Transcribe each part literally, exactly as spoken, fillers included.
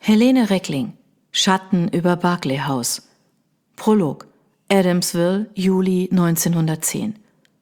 Helene Reckling, Schatten über Berkeley House. Prolog, Adamsville, Juli neunzehnhundertzehn.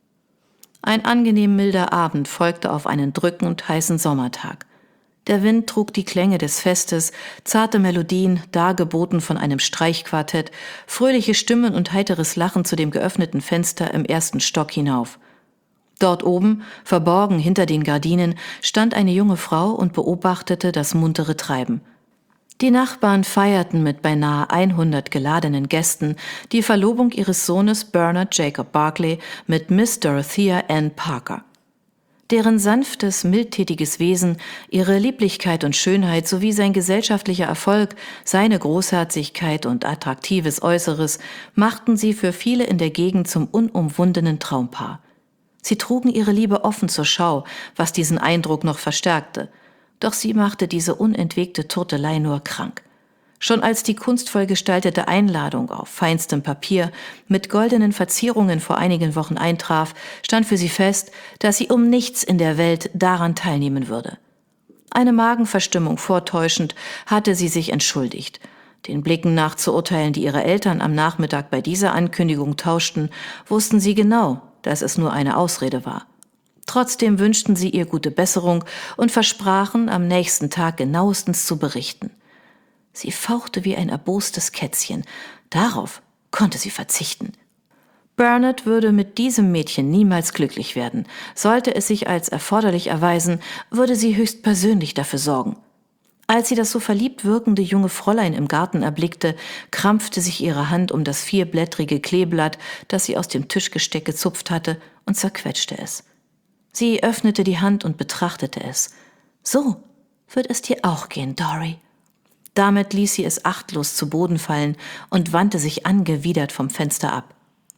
Ein angenehm milder Abend folgte auf einen drückend heißen Sommertag. Der Wind trug die Klänge des Festes, zarte Melodien, dargeboten von einem Streichquartett, fröhliche Stimmen und heiteres Lachen zu dem geöffneten Fenster im ersten Stock hinauf. Dort oben, verborgen hinter den Gardinen, stand eine junge Frau und beobachtete das muntere Treiben. Die Nachbarn feierten mit beinahe hundert geladenen Gästen die Verlobung ihres Sohnes Bernard Jacob Berkeley mit Miss Dorothea Ann Parker. Deren sanftes, mildtätiges Wesen, ihre Lieblichkeit und Schönheit sowie sein gesellschaftlicher Erfolg, seine Großherzigkeit und attraktives Äußeres machten sie für viele in der Gegend zum unumwundenen Traumpaar. Sie trugen ihre Liebe offen zur Schau, was diesen Eindruck noch verstärkte. Doch sie machte diese unentwegte Turtelei nur krank. Schon als die kunstvoll gestaltete Einladung auf feinstem Papier mit goldenen Verzierungen vor einigen Wochen eintraf, stand für sie fest, dass sie um nichts in der Welt daran teilnehmen würde. Eine Magenverstimmung vortäuschend hatte sie sich entschuldigt. Den Blicken nach zu urteilen, die ihre Eltern am Nachmittag bei dieser Ankündigung tauschten, wussten sie genau, dass es nur eine Ausrede war. Trotzdem wünschten sie ihr gute Besserung und versprachen, am nächsten Tag genauestens zu berichten. Sie fauchte wie ein erbostes Kätzchen. Darauf konnte sie verzichten. Bernard würde mit diesem Mädchen niemals glücklich werden. Sollte es sich als erforderlich erweisen, würde sie höchstpersönlich dafür sorgen. Als sie das so verliebt wirkende junge Fräulein im Garten erblickte, krampfte sich ihre Hand um das vierblättrige Kleeblatt, das sie aus dem Tischgesteck gezupft hatte, und zerquetschte es. Sie öffnete die Hand und betrachtete es. »So wird es dir auch gehen, Dory.« Damit ließ sie es achtlos zu Boden fallen und wandte sich angewidert vom Fenster ab.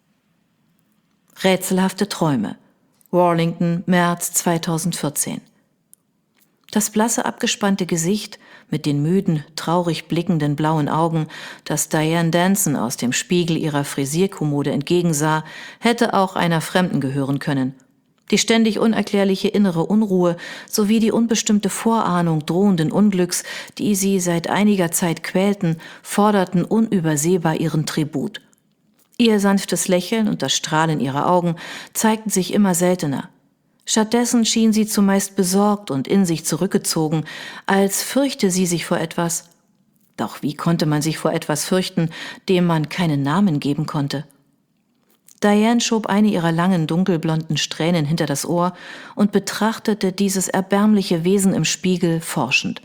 Rätselhafte Träume. Warlington, März zweitausendvierzehn. Das blasse, abgespannte Gesicht mit den müden, traurig blickenden blauen Augen, das Diane Danson aus dem Spiegel ihrer Frisierkommode entgegensah, hätte auch einer Fremden gehören können. Die ständig unerklärliche innere Unruhe sowie die unbestimmte Vorahnung drohenden Unglücks, die sie seit einiger Zeit quälten, forderten unübersehbar ihren Tribut. Ihr sanftes Lächeln und das Strahlen ihrer Augen zeigten sich immer seltener. Stattdessen schien sie zumeist besorgt und in sich zurückgezogen, als fürchte sie sich vor etwas. Doch wie konnte man sich vor etwas fürchten, dem man keinen Namen geben konnte? Diane schob eine ihrer langen, dunkelblonden Strähnen hinter das Ohr und betrachtete dieses erbärmliche Wesen im Spiegel forschend.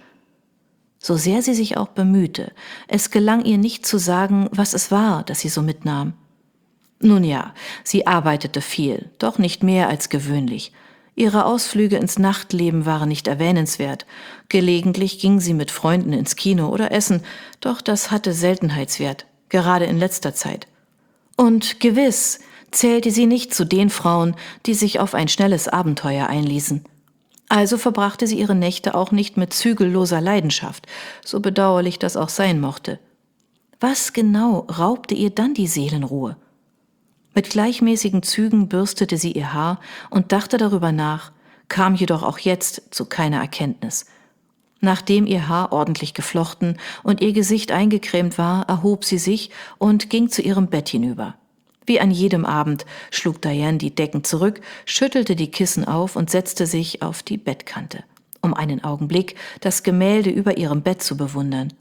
So sehr sie sich auch bemühte, es gelang ihr nicht zu sagen, was es war, das sie so mitnahm. Nun ja, sie arbeitete viel, doch nicht mehr als gewöhnlich. Ihre Ausflüge ins Nachtleben waren nicht erwähnenswert. Gelegentlich ging sie mit Freunden ins Kino oder essen, doch das hatte Seltenheitswert, gerade in letzter Zeit. Und gewiss zählte sie nicht zu den Frauen, die sich auf ein schnelles Abenteuer einließen. Also verbrachte sie ihre Nächte auch nicht mit zügelloser Leidenschaft, so bedauerlich das auch sein mochte. Was genau raubte ihr dann die Seelenruhe? Mit gleichmäßigen Zügen bürstete sie ihr Haar und dachte darüber nach, kam jedoch auch jetzt zu keiner Erkenntnis. Nachdem ihr Haar ordentlich geflochten und ihr Gesicht eingecremt war, erhob sie sich und ging zu ihrem Bett hinüber. Wie an jedem Abend schlug Diane die Decken zurück, schüttelte die Kissen auf und setzte sich auf die Bettkante, um einen Augenblick das Gemälde über ihrem Bett zu bewundern.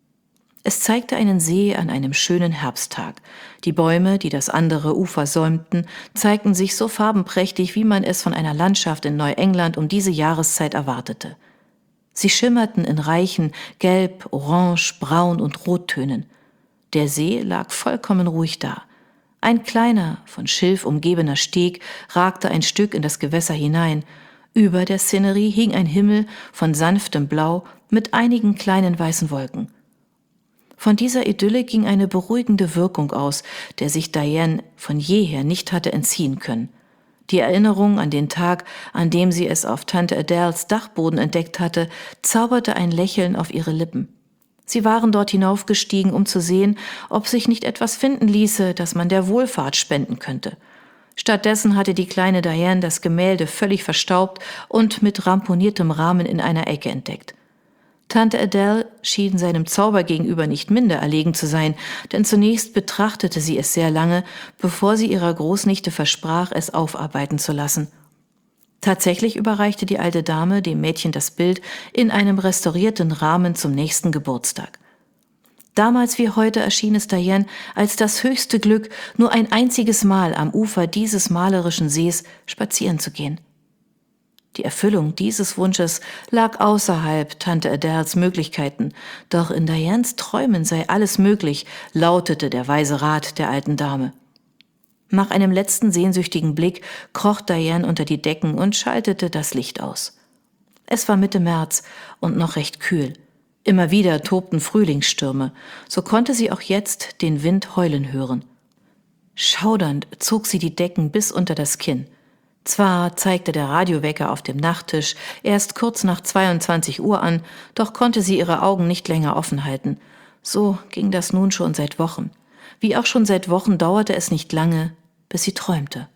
Es zeigte einen See an einem schönen Herbsttag. Die Bäume, die das andere Ufer säumten, zeigten sich so farbenprächtig, wie man es von einer Landschaft in Neuengland um diese Jahreszeit erwartete. Sie schimmerten in reichen Gelb-, Orange-, Braun- und Rottönen. Der See lag vollkommen ruhig da. Ein kleiner, von Schilf umgebener Steg ragte ein Stück in das Gewässer hinein. Über der Szenerie hing ein Himmel von sanftem Blau mit einigen kleinen weißen Wolken. Von dieser Idylle ging eine beruhigende Wirkung aus, der sich Diane von jeher nicht hatte entziehen können. Die Erinnerung an den Tag, an dem sie es auf Tante Adèles Dachboden entdeckt hatte, zauberte ein Lächeln auf ihre Lippen. Sie waren dort hinaufgestiegen, um zu sehen, ob sich nicht etwas finden ließe, das man der Wohlfahrt spenden könnte. Stattdessen hatte die kleine Diane das Gemälde völlig verstaubt und mit ramponiertem Rahmen in einer Ecke entdeckt. Tante Adele schien seinem Zauber gegenüber nicht minder erlegen zu sein, denn zunächst betrachtete sie es sehr lange, bevor sie ihrer Großnichte versprach, es aufarbeiten zu lassen. Tatsächlich überreichte die alte Dame dem Mädchen das Bild in einem restaurierten Rahmen zum nächsten Geburtstag. Damals wie heute erschien es Diane als das höchste Glück, nur ein einziges Mal am Ufer dieses malerischen Sees spazieren zu gehen. Die Erfüllung dieses Wunsches lag außerhalb Tante Adeles Möglichkeiten, doch in Dianes Träumen sei alles möglich, lautete der weise Rat der alten Dame. Nach einem letzten sehnsüchtigen Blick kroch Diane unter die Decken und schaltete das Licht aus. Es war Mitte März und noch recht kühl. Immer wieder tobten Frühlingsstürme, so konnte sie auch jetzt den Wind heulen hören. Schaudernd zog sie die Decken bis unter das Kinn. Zwar zeigte der Radiowecker auf dem Nachttisch erst kurz nach zweiundzwanzig Uhr an, doch konnte sie ihre Augen nicht länger offen halten. So ging das nun schon seit Wochen. Wie auch schon seit Wochen dauerte es nicht lange, bis sie träumte.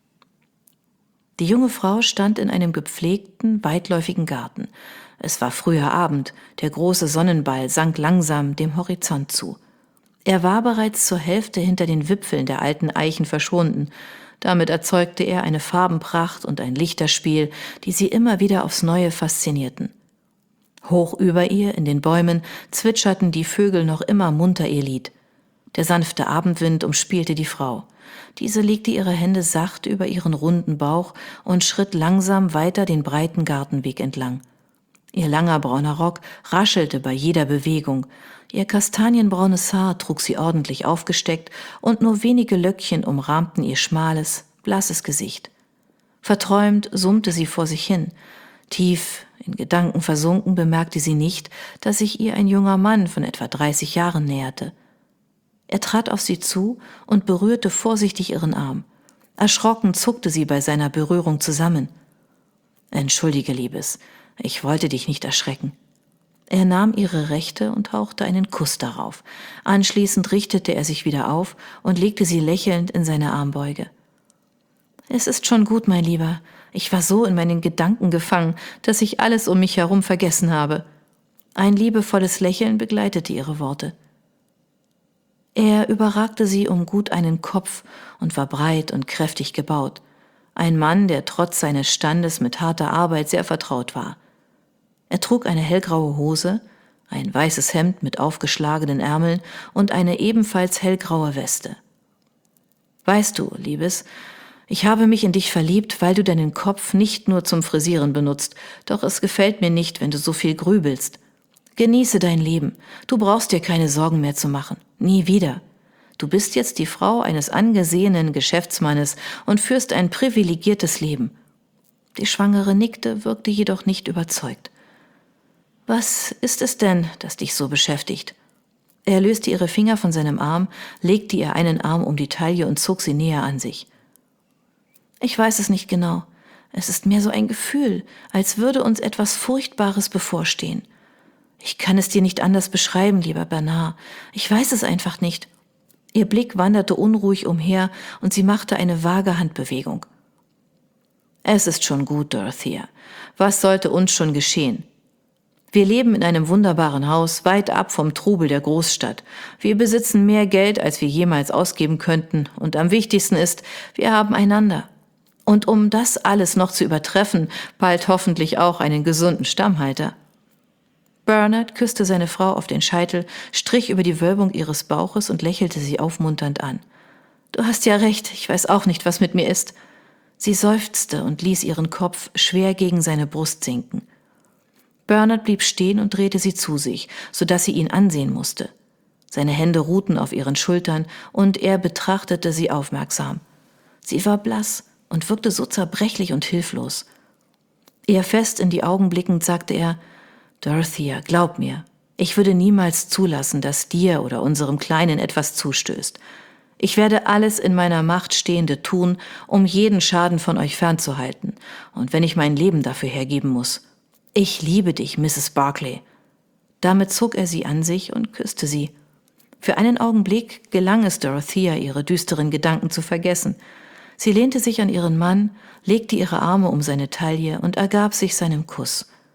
Die junge Frau stand in einem gepflegten, weitläufigen Garten. Es war früher Abend, der große Sonnenball sank langsam dem Horizont zu. Er war bereits zur Hälfte hinter den Wipfeln der alten Eichen verschwunden. Damit erzeugte er eine Farbenpracht und ein Lichterspiel, die sie immer wieder aufs Neue faszinierten. Hoch über ihr, in den Bäumen, zwitscherten die Vögel noch immer munter ihr Lied. Der sanfte Abendwind umspielte die Frau. Diese legte ihre Hände sacht über ihren runden Bauch und schritt langsam weiter den breiten Gartenweg entlang. Ihr langer brauner Rock raschelte bei jeder Bewegung. Ihr kastanienbraunes Haar trug sie ordentlich aufgesteckt und nur wenige Löckchen umrahmten ihr schmales, blasses Gesicht. Verträumt summte sie vor sich hin. Tief in Gedanken versunken bemerkte sie nicht, dass sich ihr ein junger Mann von etwa dreißig Jahren näherte. Er trat auf sie zu und berührte vorsichtig ihren Arm. Erschrocken zuckte sie bei seiner Berührung zusammen. »Entschuldige, Liebes, ich wollte dich nicht erschrecken.« Er nahm ihre rechte und hauchte einen Kuss darauf. Anschließend richtete er sich wieder auf und legte sie lächelnd in seine Armbeuge. »Es ist schon gut, mein Lieber. Ich war so in meinen Gedanken gefangen, dass ich alles um mich herum vergessen habe.« Ein liebevolles Lächeln begleitete ihre Worte. Er überragte sie um gut einen Kopf und war breit und kräftig gebaut. Ein Mann, der trotz seines Standes mit harter Arbeit sehr vertraut war. Er trug eine hellgraue Hose, ein weißes Hemd mit aufgeschlagenen Ärmeln und eine ebenfalls hellgraue Weste. »Weißt du, Liebes, ich habe mich in dich verliebt, weil du deinen Kopf nicht nur zum Frisieren benutzt, doch es gefällt mir nicht, wenn du so viel grübelst. Genieße dein Leben, du brauchst dir keine Sorgen mehr zu machen, nie wieder. Du bist jetzt die Frau eines angesehenen Geschäftsmannes und führst ein privilegiertes Leben.« Die Schwangere nickte, wirkte jedoch nicht überzeugt. »Was ist es denn, das dich so beschäftigt?« Er löste ihre Finger von seinem Arm, legte ihr einen Arm um die Taille und zog sie näher an sich. »Ich weiß es nicht genau. Es ist mehr so ein Gefühl, als würde uns etwas Furchtbares bevorstehen. Ich kann es dir nicht anders beschreiben, lieber Bernard. Ich weiß es einfach nicht.« Ihr Blick wanderte unruhig umher und sie machte eine vage Handbewegung. »Es ist schon gut, Dorothea. Was sollte uns schon geschehen? Wir leben in einem wunderbaren Haus, weit ab vom Trubel der Großstadt. Wir besitzen mehr Geld, als wir jemals ausgeben könnten. Und am wichtigsten ist, wir haben einander. Und um das alles noch zu übertreffen, bald hoffentlich auch einen gesunden Stammhalter.« Bernard küsste seine Frau auf den Scheitel, strich über die Wölbung ihres Bauches und lächelte sie aufmunternd an. »Du hast ja recht, ich weiß auch nicht, was mit mir ist.« Sie seufzte und ließ ihren Kopf schwer gegen seine Brust sinken. Bernard blieb stehen und drehte sie zu sich, sodass sie ihn ansehen musste. Seine Hände ruhten auf ihren Schultern und er betrachtete sie aufmerksam. Sie war blass und wirkte so zerbrechlich und hilflos. Ihr fest in die Augen blickend sagte er: »Dorothea, glaub mir, ich würde niemals zulassen, dass dir oder unserem Kleinen etwas zustößt. Ich werde alles in meiner Macht Stehende tun, um jeden Schaden von euch fernzuhalten, und wenn ich mein Leben dafür hergeben muss. Ich liebe dich, Misses Barclay.« Damit zog er sie an sich und küsste sie. Für einen Augenblick gelang es Dorothea, ihre düsteren Gedanken zu vergessen. Sie lehnte sich an ihren Mann, legte ihre Arme um seine Taille und ergab sich seinem Kuss.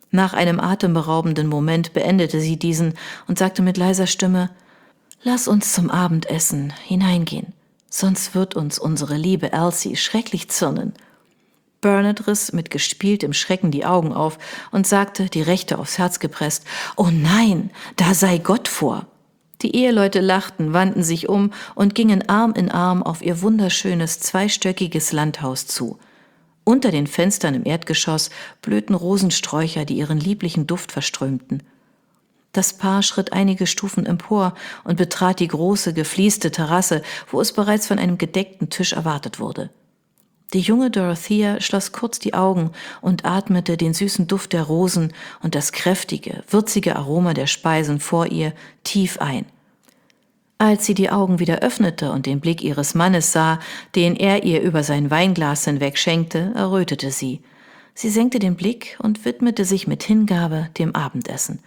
Nach einem atemberaubenden Moment beendete sie diesen und sagte mit leiser Stimme: »Lass uns zum Abendessen hineingehen, sonst wird uns unsere liebe Elsie schrecklich zürnen.« Bernard riss mit gespieltem Schrecken die Augen auf und sagte, die Rechte aufs Herz gepresst: »Oh nein, da sei Gott vor!« Die Eheleute lachten, wandten sich um und gingen Arm in Arm auf ihr wunderschönes, zweistöckiges Landhaus zu. Unter den Fenstern im Erdgeschoss blühten Rosensträucher, die ihren lieblichen Duft verströmten. Das Paar schritt einige Stufen empor und betrat die große, geflieste Terrasse, wo es bereits von einem gedeckten Tisch erwartet wurde. Die junge Dorothea schloss kurz die Augen und atmete den süßen Duft der Rosen und das kräftige, würzige Aroma der Speisen vor ihr tief ein. Als sie die Augen wieder öffnete und den Blick ihres Mannes sah, den er ihr über sein Weinglas hinweg schenkte, errötete sie. Sie senkte den Blick und widmete sich mit Hingabe dem Abendessen.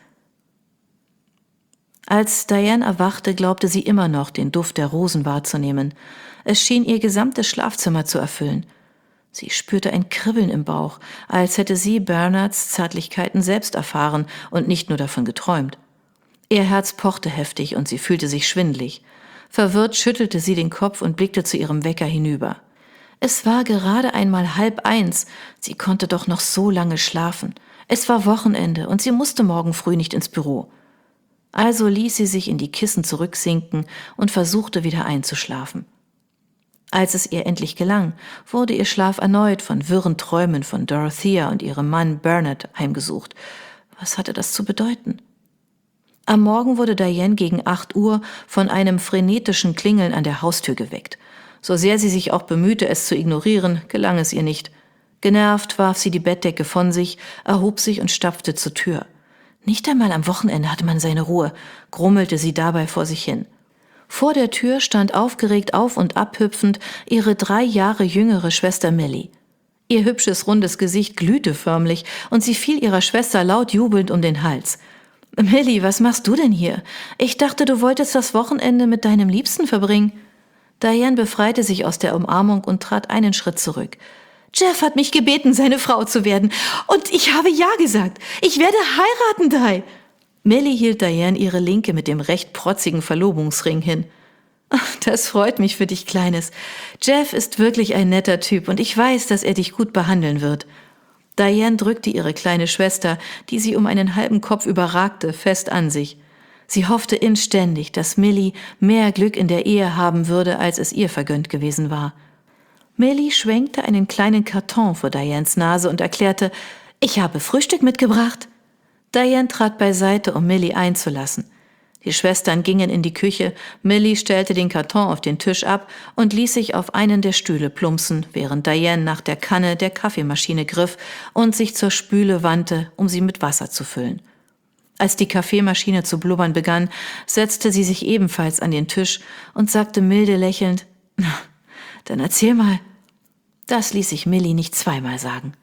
Als Diane erwachte, glaubte sie immer noch, den Duft der Rosen wahrzunehmen. Es schien ihr gesamtes Schlafzimmer zu erfüllen. Sie spürte ein Kribbeln im Bauch, als hätte sie Bernards Zärtlichkeiten selbst erfahren und nicht nur davon geträumt. Ihr Herz pochte heftig und sie fühlte sich schwindelig. Verwirrt schüttelte sie den Kopf und blickte zu ihrem Wecker hinüber. Es war gerade einmal halb eins, sie konnte doch noch so lange schlafen. Es war Wochenende und sie musste morgen früh nicht ins Büro. Also ließ sie sich in die Kissen zurücksinken und versuchte wieder einzuschlafen. Als es ihr endlich gelang, wurde ihr Schlaf erneut von wirren Träumen von Dorothea und ihrem Mann Bernard heimgesucht. Was hatte das zu bedeuten? Am Morgen wurde Diane gegen acht Uhr von einem frenetischen Klingeln an der Haustür geweckt. So sehr sie sich auch bemühte, es zu ignorieren, gelang es ihr nicht. Genervt warf sie die Bettdecke von sich, erhob sich und stapfte zur Tür. Nicht einmal am Wochenende hatte man seine Ruhe, grummelte sie dabei vor sich hin. Vor der Tür stand aufgeregt auf und abhüpfend ihre drei Jahre jüngere Schwester Millie. Ihr hübsches, rundes Gesicht glühte förmlich und sie fiel ihrer Schwester laut jubelnd um den Hals. »Millie, was machst du denn hier? Ich dachte, du wolltest das Wochenende mit deinem Liebsten verbringen.« Diane befreite sich aus der Umarmung und trat einen Schritt zurück. »Jeff hat mich gebeten, seine Frau zu werden. Und ich habe ja gesagt. Ich werde heiraten, Di.« Millie hielt Diane ihre Linke mit dem recht protzigen Verlobungsring hin. »Das freut mich für dich, Kleines. Jeff ist wirklich ein netter Typ und ich weiß, dass er dich gut behandeln wird.« Diane drückte ihre kleine Schwester, die sie um einen halben Kopf überragte, fest an sich. Sie hoffte inständig, dass Millie mehr Glück in der Ehe haben würde, als es ihr vergönnt gewesen war. Millie schwenkte einen kleinen Karton vor Dianes Nase und erklärte: »Ich habe Frühstück mitgebracht.« Diane trat beiseite, um Millie einzulassen. Die Schwestern gingen in die Küche, Millie stellte den Karton auf den Tisch ab und ließ sich auf einen der Stühle plumpsen, während Diane nach der Kanne der Kaffeemaschine griff und sich zur Spüle wandte, um sie mit Wasser zu füllen. Als die Kaffeemaschine zu blubbern begann, setzte sie sich ebenfalls an den Tisch und sagte milde lächelnd: »Na, dann erzähl mal.« Das ließ sich Millie nicht zweimal sagen.